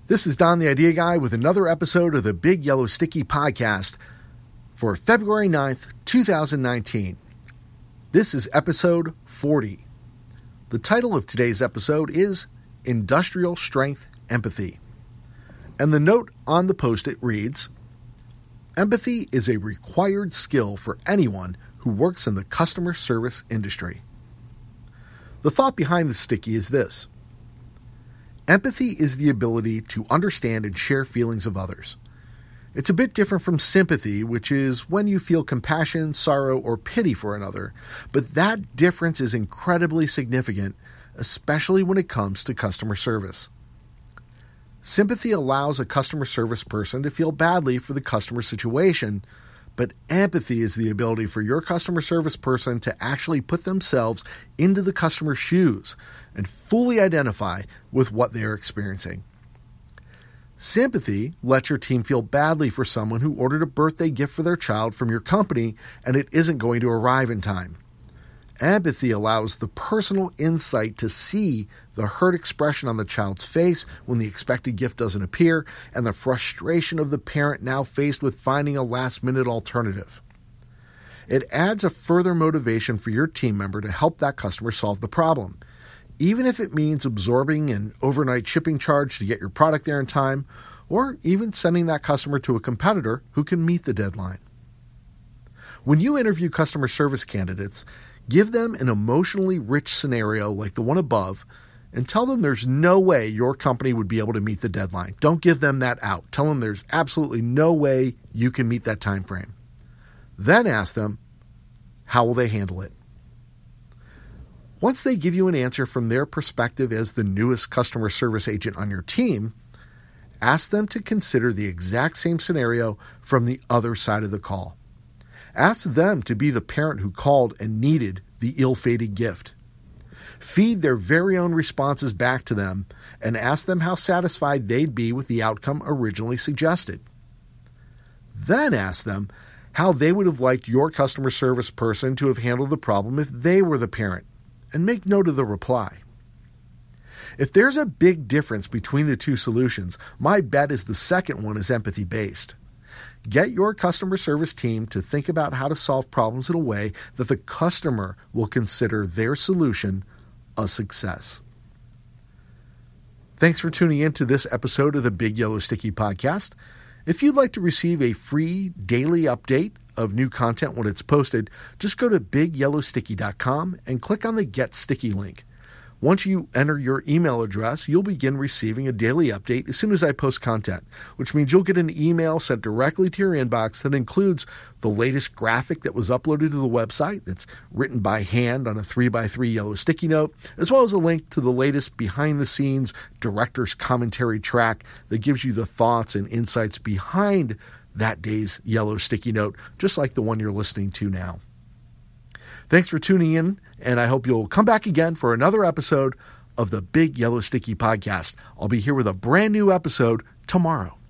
This is Don the Idea Guy with another episode of the Big Yellow Sticky Podcast for February 9th, 2019. This is episode 40. The title of today's episode is Industrial Strength Empathy. And the note on the post-it reads, Empathy is a required skill for anyone who works in the customer service industry. The thought behind the sticky is this. Empathy is the ability to understand and share feelings of others. It's a bit different from sympathy, which is when you feel compassion, sorrow, or pity for another, but that difference is incredibly significant, especially when it comes to customer service. Sympathy allows a customer service person to feel badly for the customer situation, but empathy is the ability for your customer service person to actually put themselves into the customer's shoes and fully identify with what they are experiencing. Sympathy lets your team feel badly for someone who ordered a birthday gift for their child from your company and it isn't going to arrive in time. Empathy allows the personal insight to see the hurt expression on the child's face when the expected gift doesn't appear and the frustration of the parent now faced with finding a last-minute alternative. It adds a further motivation for your team member to help that customer solve the problem, even if it means absorbing an overnight shipping charge to get your product there in time, or even sending that customer to a competitor who can meet the deadline. When you interview customer service candidates, give them an emotionally rich scenario like the one above and tell them there's no way your company would be able to meet the deadline. Don't give them that out. Tell them there's absolutely no way you can meet that time frame. Then ask them, how will they handle it? Once they give you an answer from their perspective as the newest customer service agent on your team, ask them to consider the exact same scenario from the other side of the call. Ask them to be the parent who called and needed the ill-fated gift. Feed their very own responses back to them and ask them how satisfied they'd be with the outcome originally suggested. Then ask them how they would have liked your customer service person to have handled the problem if they were the parent, and make note of the reply. If there's a big difference between the two solutions, my bet is the second one is empathy-based. Get your customer service team to think about how to solve problems in a way that the customer will consider their solution a success. Thanks for tuning in to this episode of the Big Yellow Sticky Podcast. If you'd like to receive a free daily update of new content when it's posted, just go to bigyellowsticky.com and click on the Get Sticky link. Once you enter your email address, you'll begin receiving a daily update as soon as I post content, which means you'll get an email sent directly to your inbox that includes the latest graphic that was uploaded to the website that's written by hand on a 3x3 yellow sticky note, as well as a link to the latest behind-the-scenes director's commentary track that gives you the thoughts and insights behind that day's yellow sticky note, just like the one you're listening to now. Thanks for tuning in, and I hope you'll come back again for another episode of the Big Yellow Sticky Podcast. I'll be here with a brand new episode tomorrow.